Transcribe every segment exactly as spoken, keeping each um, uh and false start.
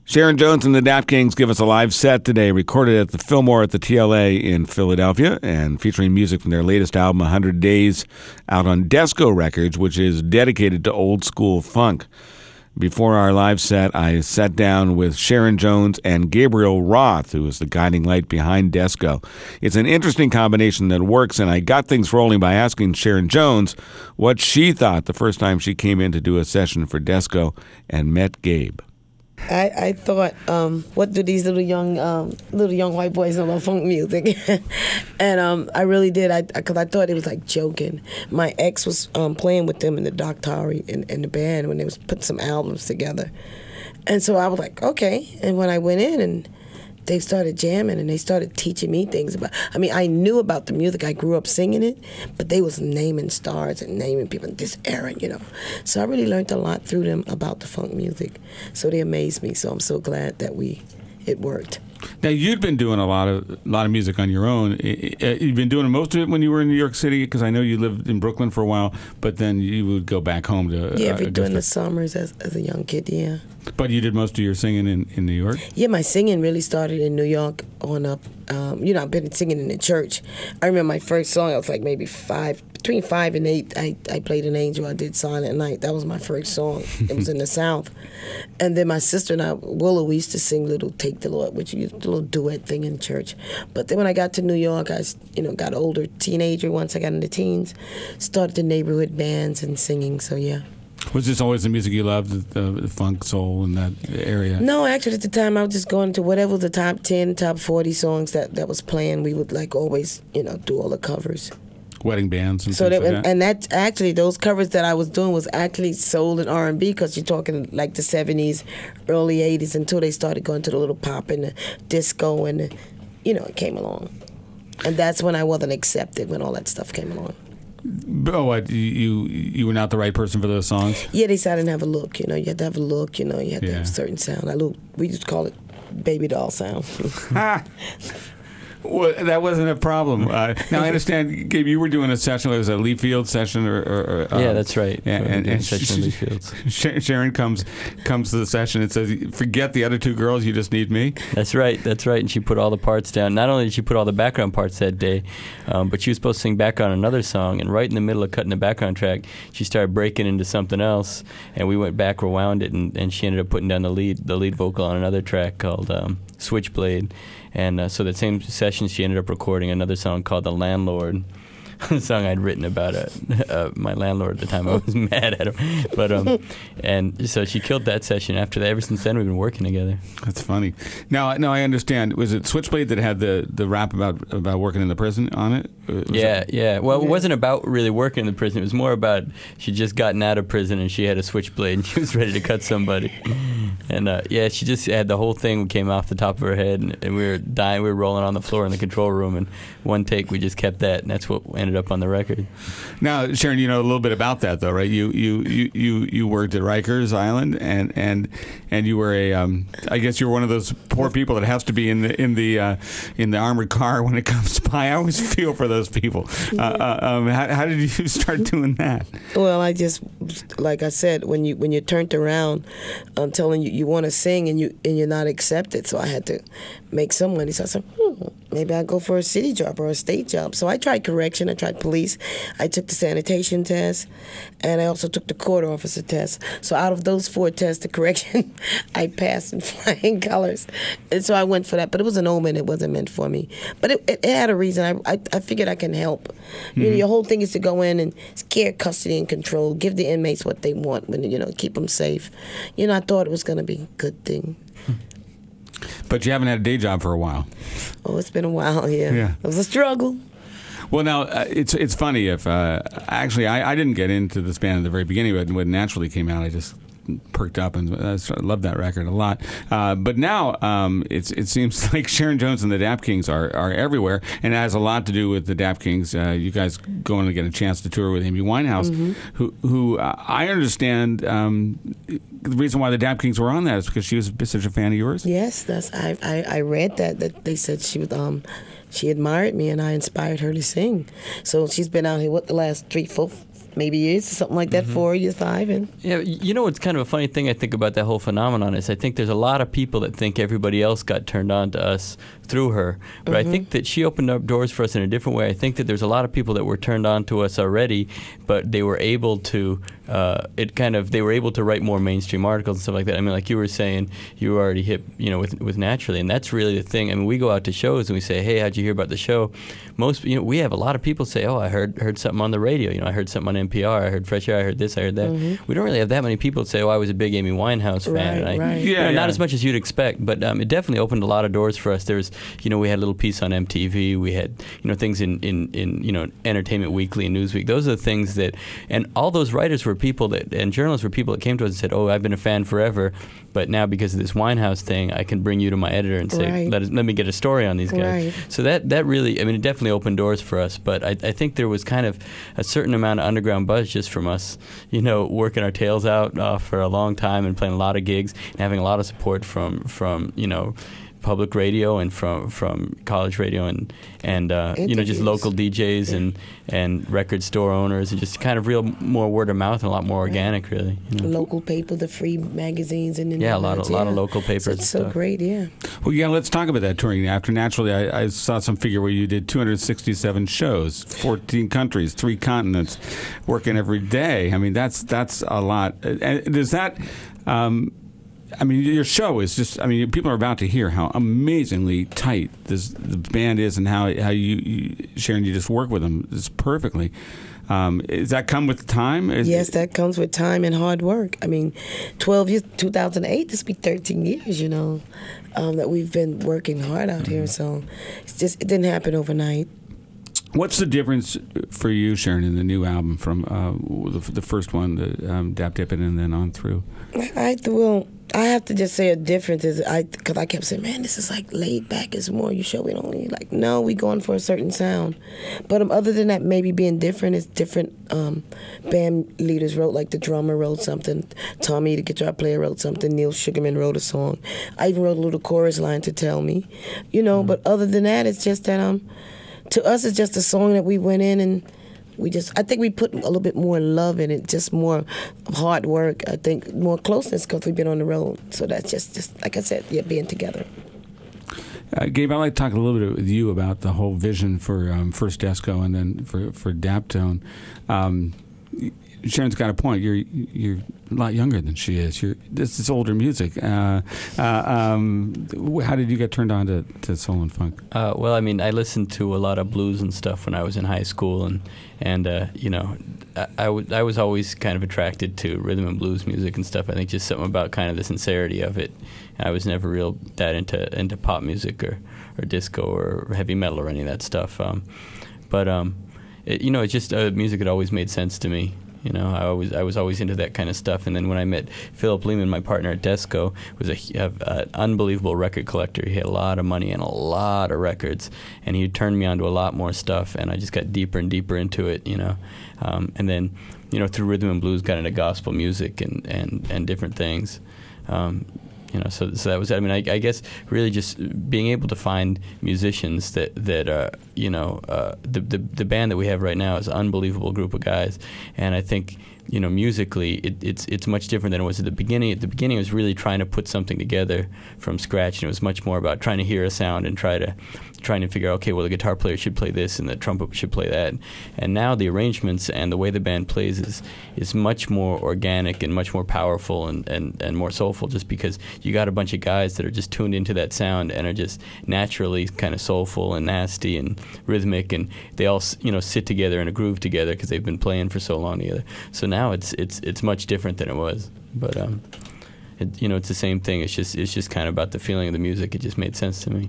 Sharon Jones and the Dap Kings give us a live set today, recorded at the Fillmore at the T L A in Philadelphia, and featuring music from their latest album, one hundred days, out on Desco Records, which is dedicated to old school funk. Before our live set, I sat down with Sharon Jones and Gabriel Roth, who is the guiding light behind Desco. It's an interesting combination that works, and I got things rolling by asking Sharon Jones what she thought the first time she came in to do a session for Desco and met Gabe. I, I thought, um, what do these little young um, little young white boys know about funk music? and um, I really did, I because I thought it was like joking. My ex was um, playing with them in the Doc Towery in, in the band when they was putting some albums together. And so I was like, okay. And when I went in and they started jamming and they started teaching me things about, I mean, I knew about the music. I grew up singing it, but they was naming stars and naming people in this era, you know. So I really learned a lot through them about the funk music. So they amazed me. So I'm so glad that we, it worked. Now, you'd been doing a lot of a lot of music on your own. You've been doing most of it when you were in New York City, because I know you lived in Brooklyn for a while, but then you would go back home to... Yeah, every uh, during the summers as, as a young kid, yeah. But you did most of your singing in, in New York? Yeah, my singing really started in New York on up. Um, you know, I've been singing in the church. I remember my first song, I was like maybe five, between five and eight, I, I played an angel. I did Silent Night. That was my first song. It was in the South. And then my sister and I, Willow, we used to sing little Take the Lord, which is a little duet thing in church. But then when I got to New York, I, you know, got older, teenager. Once I got into teens, started the neighborhood bands and singing, so yeah. Was this always the music you loved, the, the funk, soul, in that area? No, actually, at the time, I was just going to whatever was the top ten, top forty songs that, that was playing. We would, like, always, you know, do all the covers. Wedding bands and so things that, like that? And that, actually, those covers that I was doing was actually soul and R and B, because you're talking, like, the seventies, early eighties, until they started going to the little pop and the disco, and, the, you know, it came along. And that's when I wasn't accepted, when all that stuff came along. Oh, what, you you were not the right person for those songs? Yeah, they said I didn't have a look. You know, you had to have a look. You know, you had to yeah. have a certain sound. I look, we used to call it baby doll sound. Well, that wasn't a problem. Uh, now I understand, Gabe, you were doing a session. It was a Lee Fields session, or, or, or um, yeah, that's right. Yeah, and, and session Lee Fields. Sharon comes comes to the session and says, "Forget the other two girls. You just need me." That's right. That's right. And she put all the parts down. Not only did she put all the background parts that day, um, but she was supposed to sing background on another song. And right in the middle of cutting the background track, she started breaking into something else. And we went back, rewound it, and, and she ended up putting down the lead the lead vocal on another track called um, Switchblade. And uh, so that same session, she ended up recording another song called The Landlord, a song I'd written about uh, uh, my landlord at the time. I was mad at him. But um, and so she killed that session. After that, ever since then, we've been working together. That's funny. Now, now I understand. Was it Switchblade that had the, the rap about about working in the prison on it? Was yeah, it? yeah. Well, yeah. It wasn't about really working in the prison. It was more about she'd just gotten out of prison and she had a switchblade and she was ready to cut somebody. And uh, yeah, she just had the whole thing came off the top of her head, and, and we were dying. We were rolling on the floor in the control room, and one take we just kept that, and that's what ended up on the record. Now, Sharon, you know a little bit about that, though, right? You you you you, you worked at Rikers Island, and and and you were a um, I guess you were one of those poor people that has to be in the in the uh, in the armored car when it comes by. I always feel for those people. Uh, uh, um, how, how did you start doing that? Well, I just, like I said, when you when you're turned around, I'm telling you, you want to sing and you and you're not accepted. So I had to make some money. So I said, hmm, maybe I'll go for a city job or a state job. So I tried correction. I tried police. I took the sanitation test, and I also took the court officer test. So out of those four tests, the correction, I passed in flying colors. And so I went for that. But it was an omen. It wasn't meant for me. But it, it, it had a reason. I, I, I figured I can help. Mm-hmm. You know, your whole thing is to go in and scare custody and control, give the inmates what they want, when you know, keep them safe. You know, I thought it was going to be a good thing. But you haven't had a day job for a while. Oh, it's been a while, yeah. Yeah. It was a struggle. Well, now, uh, it's it's funny. If uh, Actually, I, I didn't get into this band at the very beginning, but when it naturally came out, I just perked up, and I loved that record a lot. Uh, but now um, it's, it seems like Sharon Jones and the Dap Kings are, are everywhere, and it has a lot to do with the Dap Kings. Uh, you guys going to get a chance to tour with Amy Winehouse, mm-hmm. who, who uh, I understand um, the reason why the Dap Kings were on that is because she was such a fan of yours. Yes, that's I I, I read that that they said she was um she admired me and I inspired her to sing. So she's been out here what the last three four maybe years, something like that, mm-hmm. four years, five. And yeah, you know what's kind of a funny thing I think about that whole phenomenon is I think there's a lot of people that think everybody else got turned on to us through her. But mm-hmm. I think that she opened up doors for us in a different way. I think that there's a lot of people that were turned on to us already, but they were able to, uh, it kind of, they were able to write more mainstream articles and stuff like that. I mean, like you were saying, you were already hip, you know, with with Naturally, and that's really the thing. I mean, we go out to shows and we say, hey, how'd you hear about the show? Most, you know, we have a lot of people say, oh, I heard heard something on the radio. You know, I heard something on N P R. I heard Fresh Air. I heard this. I heard that. Mm-hmm. We don't really have that many people that say, oh, I was a big Amy Winehouse fan. Right, and I, right. Yeah, you know, yeah. Not as much as you'd expect, but um, it definitely opened a lot of doors for us. There was, you know, we had a little piece on M T V. We had, you know, things in, in, in you know, Entertainment Weekly and Newsweek. Those are the things that, and all those writers were people that, and journalists were people that came to us and said, oh, I've been a fan forever, but now because of this Winehouse thing, I can bring you to my editor and say, right. let, us, let me get a story on these guys. Right. So that, that really, I mean, it definitely opened doors for us, but I, I think there was kind of a certain amount of underground buzz just from us, you know, working our tails out uh, for a long time and playing a lot of gigs and having a lot of support from, from you know, public radio and from from college radio and and uh, you know, just local D Js yeah. and and record store owners and just kind of real more word of mouth and a lot more organic, really. You know? Local paper, the free magazines, and yeah, a lot of a yeah. lot of local papers. So it's so great, yeah. Well, yeah, let's talk about that touring. After Naturally, I, I saw some figure where you did two hundred sixty-seven shows, fourteen countries, three continents, working every day. I mean, that's that's a lot. And does that? Um, I mean, your show is just, I mean, people are about to hear how amazingly tight this the band is and how how you, you Sharon, you just work with them just perfectly. Um, does that come with time? Is yes, that comes with time and hard work. I mean, twelve years, two thousand eight, this will be thirteen years, you know, um, that we've been working hard out mm-hmm. here. So it's just, it didn't happen overnight. What's the difference for you, Sharon, in the new album from uh, the, the first one, the um, Dap Dip It, and then on through? I will. I have to just say a difference is I because I kept saying, man, this is like laid back. It's more you show. We don't really like no. We going for a certain sound, but um, other than that, maybe being different is different. Um, band leaders wrote, like the drummer wrote something. Tommy, the guitar player, wrote something. Neil Sugarman wrote a song. I even wrote a little chorus line to Tell Me, you know. Mm-hmm. But other than that, it's just that um, to us, it's just a song that we went in and. We just, I think we put a little bit more love in it, just more hard work. I think more closeness because we've been on the road. So that's just, just like I said, yeah, being together. Uh, Gabe, I'd like to talk a little bit with you about the whole vision for um, First Desco and then for for Daptone. Um, Sharon's got a point. You're you're a lot younger than she is. You're this is older music. Uh, uh, um, how did you get turned on to, to soul and funk? Uh, well, I mean, I listened to a lot of blues and stuff when I was in high school, and and uh, you know, I, I, w- I was always kind of attracted to rhythm and blues music and stuff. I think just something about kind of the sincerity of it. I was never real that into into pop music or, or disco or heavy metal or any of that stuff. Um, but um, it, you know, it's just uh, music had always made sense to me. You know, I always I was always into that kind of stuff. And then when I met Philip Lehman, my partner at Desco, was a, a, a unbelievable record collector. He had a lot of money and a lot of records, and he turned me on to a lot more stuff. And I just got deeper and deeper into it. You know, um, and then you know through rhythm and blues, got into gospel music and and, and different things. Um, You know, so so that was. I mean, I, I guess really just being able to find musicians that that uh, you know, uh, the, the the band that we have right now is an unbelievable group of guys, and I think you know musically it, it's it's much different than it was at the beginning. At the beginning, it was really trying to put something together from scratch, and it was much more about trying to hear a sound and try to trying to figure out, okay, well, the guitar player should play this and the trumpet should play that. And now the arrangements and the way the band plays is is much more organic and much more powerful and, and, and more soulful, just because you got a bunch of guys that are just tuned into that sound and are just naturally kind of soulful and nasty and rhythmic, and they all, you know, sit together in a groove together because they've been playing for so long together. So now it's it's it's much different than it was. But um, it, you know, it's the same thing. It's just it's just kind of about the feeling of the music. It just made sense to me.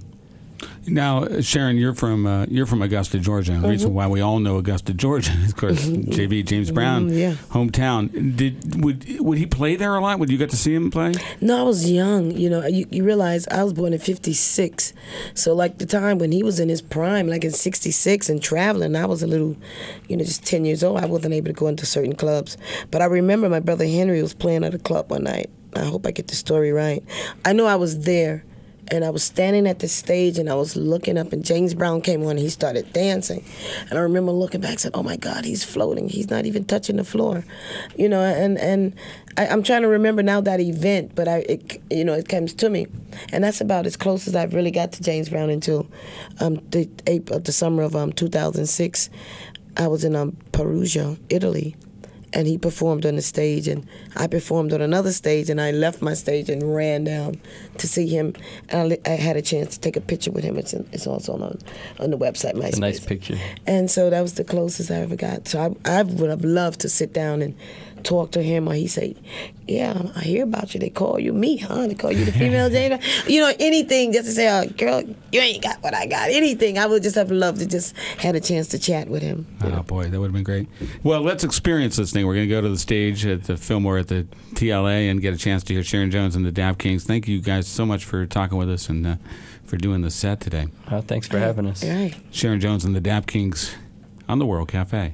Now, Sharon, you're from uh, you're from Augusta, Georgia. The mm-hmm. reason why we all know Augusta, Georgia, is, of course, J B James Brown, mm, yeah. hometown. Did would would he play there a lot? Would you get to see him play? No, I was young. You know, you, you realize I was born in fifty-six, so like the time when he was in his prime, like in sixty-six, and traveling, I was a little, you know, just ten years old. I wasn't able to go into certain clubs, but I remember my brother Henry was playing at a club one night. I hope I get the story right. I know I was there. And I was standing at the stage, and I was looking up, and James Brown came on, and he started dancing. And I remember looking back and said, oh, my God, he's floating. He's not even touching the floor. You know, and, and I, I'm trying to remember now that event, but I, it, you know, it comes to me. And that's about as close as I've really got to James Brown until um, the, April, the summer of um, two thousand six. I was in um, Perugia, Italy. And he performed on the stage, and I performed on another stage, and I left my stage and ran down to see him. And I, I had a chance to take a picture with him. It's, in, it's also on on the website, MySpace. It's a nice picture. And so that was the closest I ever got. So I, I would have loved to sit down and talk to him, or he say, yeah, I hear about you. They call you me, huh? They call you the female James. You know, anything just to say, oh, girl, you ain't got what I got. Anything. I would just have loved to just had a chance to chat with him. Oh, know? Boy, that would have been great. Well, let's experience this thing. We're going to go to the stage at the Fillmore at the T L A and get a chance to hear Sharon Jones and the Dap Kings. Thank you guys so much for talking with us and uh, for doing the set today. Oh, thanks for having us. All right. Sharon Jones and the Dap Kings on the World Cafe.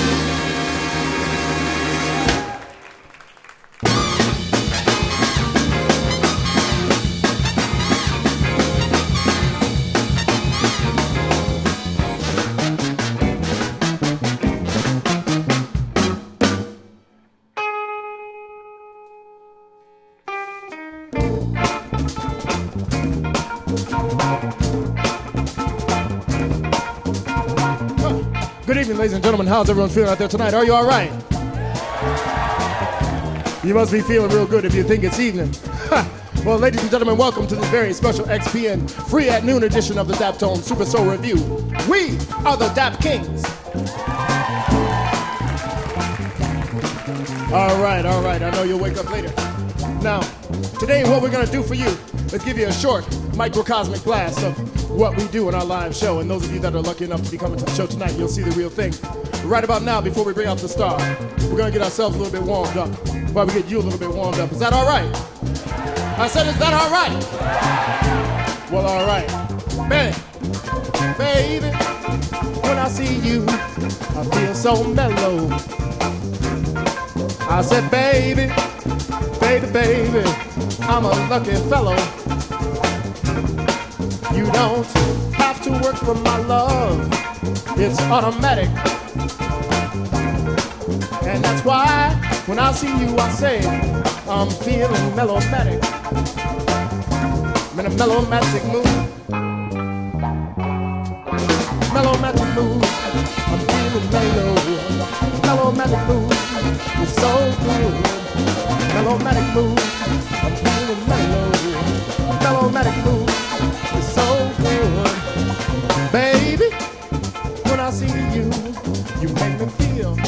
Good evening, ladies and gentlemen. How's everyone feeling out there tonight? Are you all right? You must be feeling real good if you think it's evening. Well, ladies and gentlemen, welcome to this very special X P N free at noon edition of the Daptone Super Soul Review. We are the Dap Kings. All right, all right. I know you'll wake up later. Now, today what we're going to do for you is give you a short microcosmic blast of what we do in our live show. And those of you that are lucky enough to be coming to the show tonight, you'll see the real thing. Right about now, before we bring out the star, we're going to get ourselves a little bit warmed up while we get you a little bit warmed up. Is that all right? I said, is that all right? Well, all right. Baby, baby, when I see you, I feel so mellow. I said, baby, baby, baby, I'm a lucky fellow. You don't have to work for my love, it's automatic. And that's why when I see you I say I'm feeling melomatic. I'm in a melomatic mood. Melomatic mood. I'm feeling mellow. Melomatic mood. It's so good. Melomatic mood. I'm feeling mellow. Melomatic mood. It's so good. Baby, when I see you, you make me feel.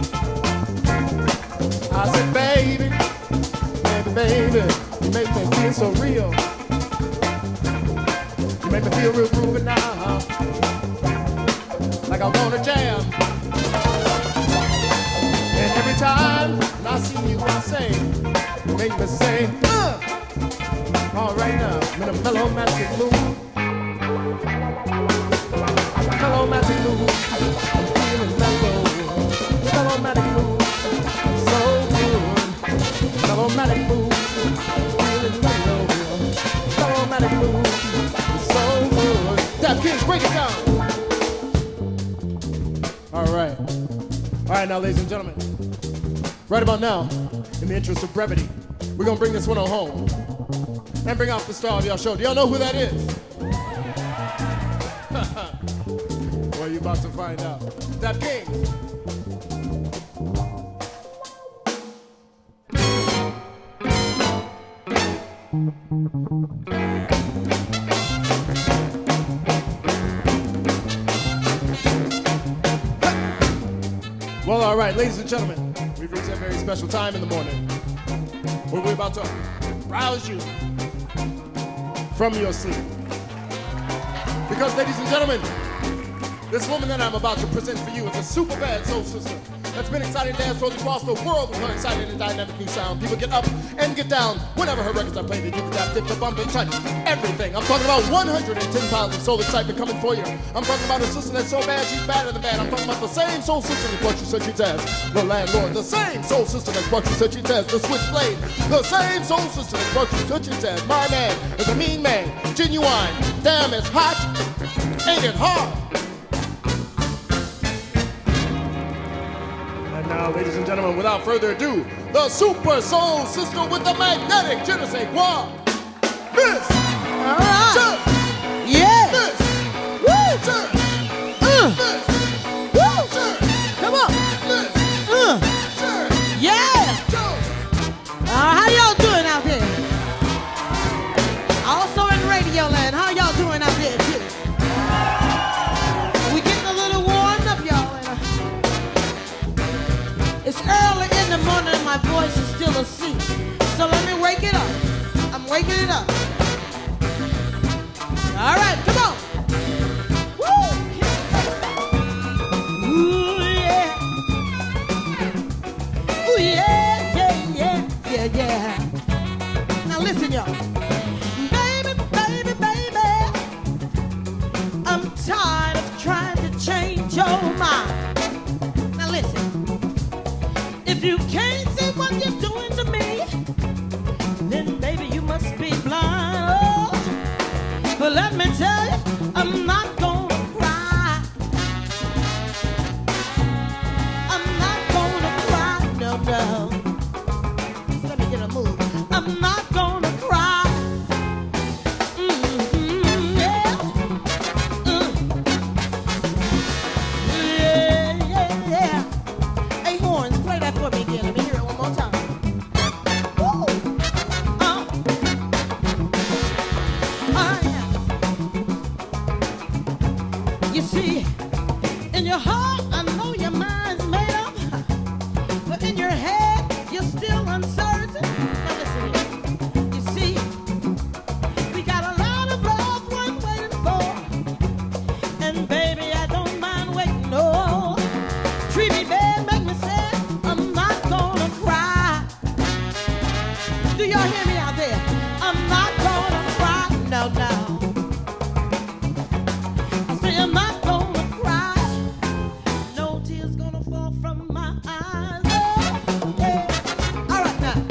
I said, baby, baby, baby, you make me feel so real. You make me feel real groovy now, like I wanna jam. And every time I see you, I say, you make me say, uh. All right now, I'm in a melomatic mood. Melomatic mood, I'm feeling mellow. Melomatic mood, so good. Melomatic mood, feeling mellow. Melomatic mood, so good. Dap Kings, break it down. All right. All right now, ladies and gentlemen. Right about now, in the interest of brevity, we're gonna bring this one on home and bring out the star of y'all show. Do y'all know who that is? Well, you're about to find out. Dap Kings. Well, all right, ladies and gentlemen, we've reached a very special time in the morning where we're about to rouse you from your sleep. Because, ladies and gentlemen, this woman that I'm about to present for you is a super bad soul sister that's been exciting dance floors across the world with her exciting and dynamic new sound. People get up and get down whenever her records are played. They do the tap, dip, the bump, and touch everything. I'm talking about one hundred ten pounds of soul excitement coming for you. I'm talking about a sister that's so bad she's badder than bad. I'm talking about the same soul sister that brought you such a test. The landlord, the same soul sister that brought you such a test. The switchblade, the same soul sister that brought you such a test. My man is a mean man. Genuine. Damn, it's hot. Ain't it hard? And now, ladies and gentlemen, without further ado, the Super Soul Sister with the magnetic je ne sais quoi, Miss All right. Yeah. Miss Woo. Uh. Miss Woo. Come on. Miss Uh. Yeah. Uh, how y'all doing out there? Also in Radio Land, how y'all doing out there too? We getting a little warmed up, y'all. And, uh, it's early in the morning and my voice is still asleep. So let me wake it up. I'm waking it up. All right, come on. Woo! Ooh, yeah. Ooh, yeah, yeah, yeah, yeah, yeah. Now listen, y'all. Baby, baby, baby, I'm tired of trying to change your mind. Now listen. If you can't see what you're doing to me, then baby, you must be blind. Oh. But let me tell you, I'm not gonna cry. I'm not gonna cry, no, no. Just let me get a move. I'm not gonna cry. Mm-hmm, yeah. Uh. Yeah, yeah, yeah. Hey, horns, play that for me again. Let me hear it one more time. Woo. Uh. Oh, yeah. You see, in your heart, I know your mind's made up, but in your head, you're still uncertain. Now listen here. You see, we got a lot of love worth waiting for, and baby, I don't mind waiting. No, treat me bad, make me sad. I'm not gonna cry. Do y'all hear me out there? I'm not gonna cry. No, no. I say I'm not gonna cry. No tears gonna fall from my eyes. Oh, yeah. All right now.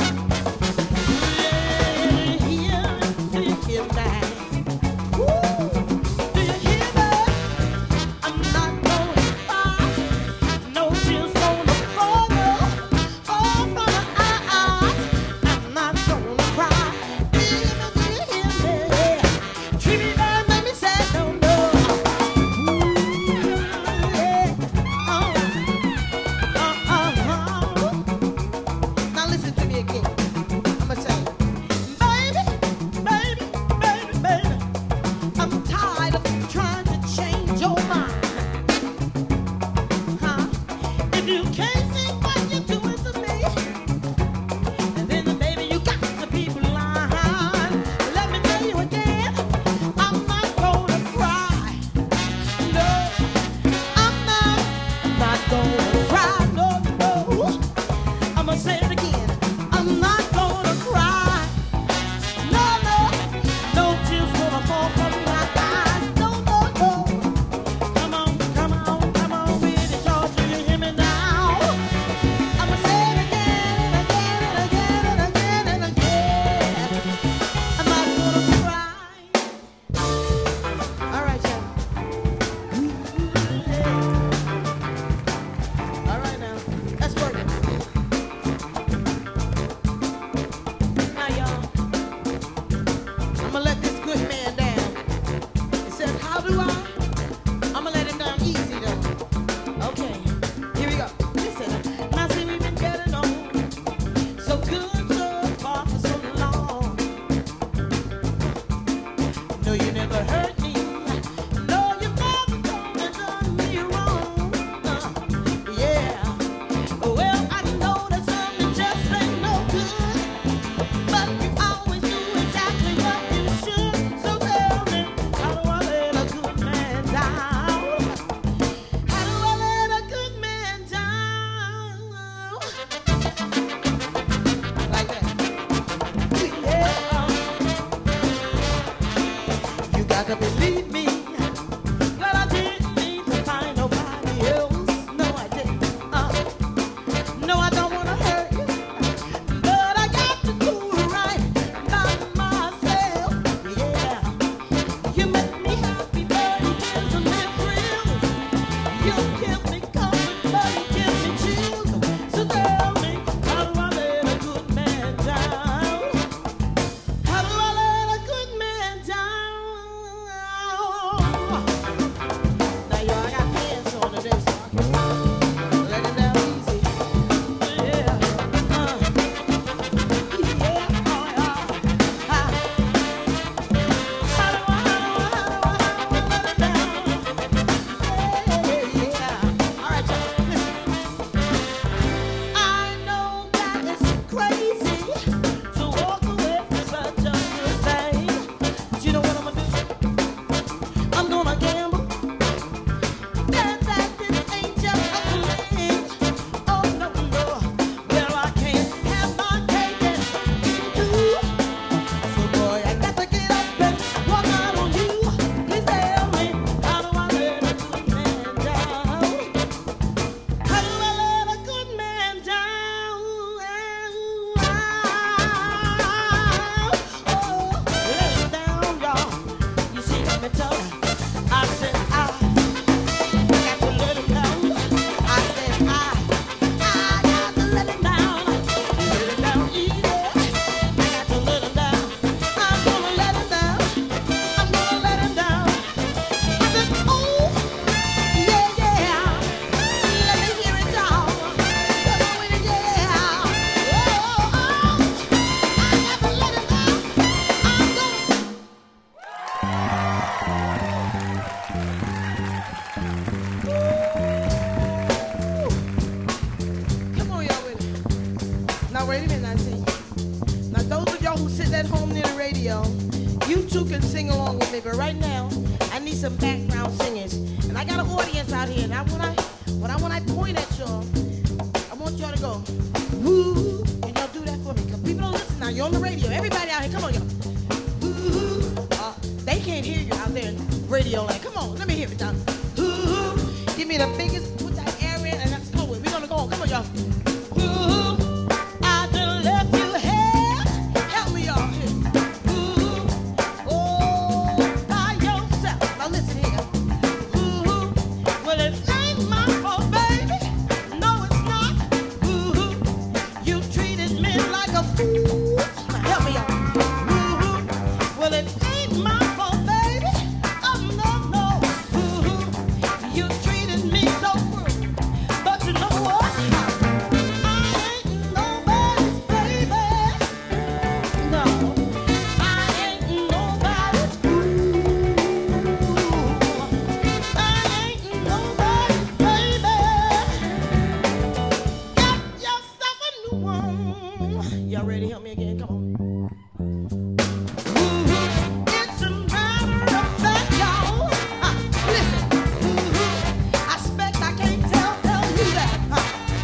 Yeah, yeah. Do you hear that? Woo. Do you hear that? I'm not gonna cry. No tears gonna fall, no, fall from my eyes. I'm not gonna cry. Do you hear me? Treat me bad, make me sad, no, no. Now listen to me again. I'ma say, baby, baby, baby, baby, I'm tired of trying to change your mind. Huh? If you can't see what you're doing to me, and then baby you got to be blind. Let me tell you again, I'm not gonna cry. No, I'm not, I'm not gonna cry. No, no. I'ma say it again. I'm not gonna cry. No, no, no tears gonna fall from my eyes. No, no, no. Come on, come on, come on with it, y'all. Do you hear me now? I'ma say it again and again and again and again and again. I'm not gonna cry. All right, y'all. All right now, let's work it. Now, y'all, I'ma let this good man down. It says, how do I? I'ma let him down easy though. Okay, here we go. Listen, now see we've been getting on so good so far for so long. No, you never hurt me. No, you've never gone and done me wrong. Uh, yeah. Well, I know that something just ain't no good, but you always do exactly what you should. So tell me, how do I let a good man down? How do I let a good man down? Like that. Yeah. You got to believe me. Well, I didn't mean to find nobody else. No, I didn't. Uh, no, I don't want to hurt you, but I got to do right by myself. Yeah. two can sing along with me, but right now I need some background singers, and I got an audience out here. Now when I when I when I point at y'all, I want y'all to go, woo, and y'all do that for me, cause people don't listen now. You're on the radio. Everybody out here, come on, y'all. Woo, uh, they can't hear you out there in radio land. Come on, let me hear it, y'all. Woo, give me the biggest, put that air in, and let's go. We're gonna go on. Come on, y'all. Woo, I done left you here. Help me, y'all. Woo, oh, by yourself. Now listen here. Woo, well it ain't my fault, baby. No, it's not. Woo, you treated me like a fool. Now help me, y'all. Woo, well it ain't my fault, baby. Oh no, no. Woo, you treated me so cruel. But you know what? I ain't nobody's baby. No, I ain't nobody's fool. I ain't nobody's baby. Get yourself a new one. Y'all ready? Help me again. Come on. It's a matter of fact, y'all. Uh, listen. I expect I can't tell tell you that. Uh,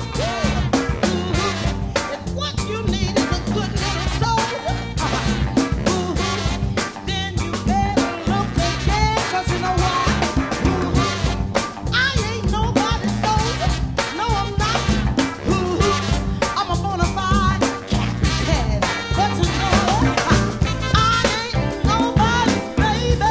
if what you need is a good little soul, uh, then you better look again, 'cause you know what? I ain't nobody's soldier. No, I'm not. I'm a bona fide captain. But you know what? I ain't nobody's baby.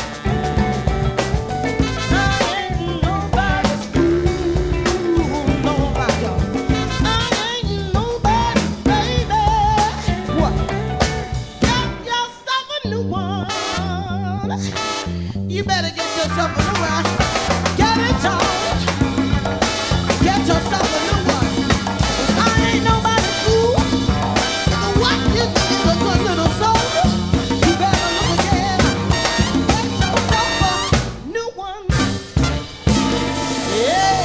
I ain't nobody's fool. No, about y'all. I ain't nobody's baby. What? Get yourself a new one. You better get yourself a new one. Get it, y'all. Get yourself a new one. 'Cause I ain't nobody's fool. What you think is a good little soldier? You better look again. Get yourself a new one. Yeah.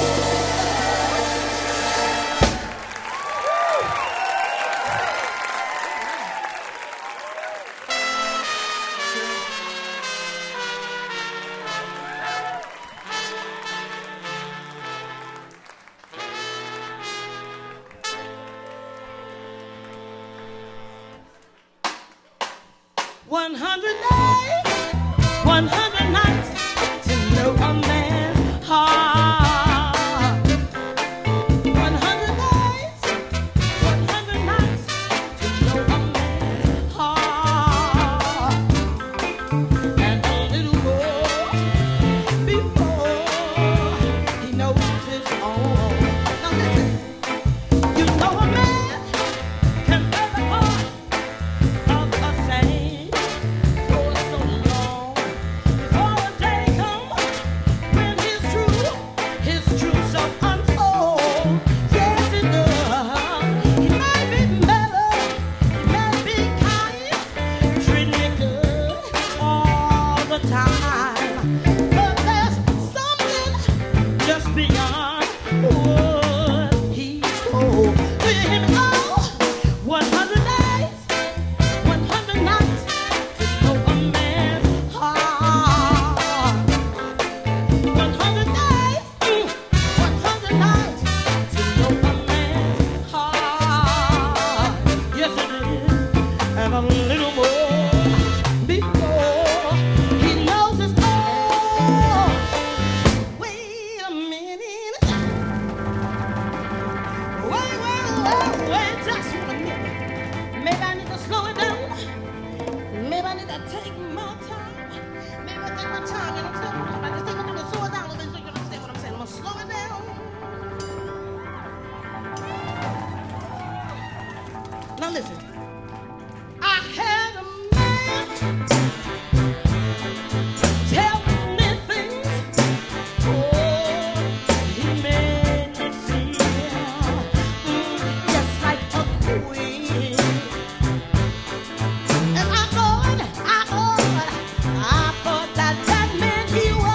One hundred days, one hundred nights to know a man's heart. One hundred days, one hundred nights to know a man's heart. And a little more before he knows his own. Now listen, you know a man can bear the part of a saint for so long. Before the day comes when his true, his true self unfolds. Yes, it does. He may be better, he may be kind, treating me good all the time. But there's something just beyond what he's told. Do you hear me? Oh, one hundred days, one hundred nights to know a man's heart. One hundred days, mm, one hundred nights to know a man's heart. Yes, it is, and a little more before he knows his own. Wait a minute. Wait, wait, wait, wait, just a minute. Maybe I need to slow it down. Maybe I need to take my time. Maybe I take my time. You understand what I'm saying? I just think I'm gonna slow it down a little bit so you understand what I'm saying. I'm gonna slow it down. Now listen. I had a man tell me things. Oh, he made me feel mm, just like a queen. And I thought, I thought, I thought that that meant he was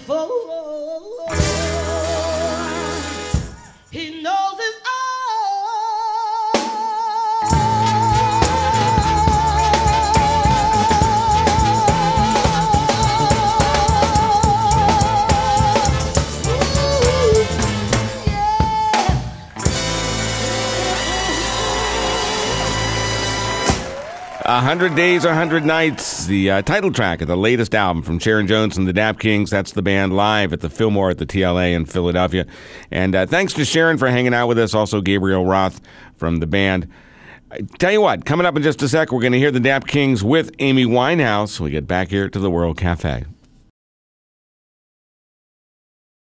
for. He knows his A Hundred Days, A Hundred Nights, the uh, title track of the latest album from Sharon Jones and the Dap Kings. That's the band live at the Fillmore at the T L A in Philadelphia. And uh, thanks to Sharon for hanging out with us. Also, Gabriel Roth from the band. I tell you what, coming up in just a sec, we're going to hear the Dap Kings with Amy Winehouse. We get back here to the World Cafe.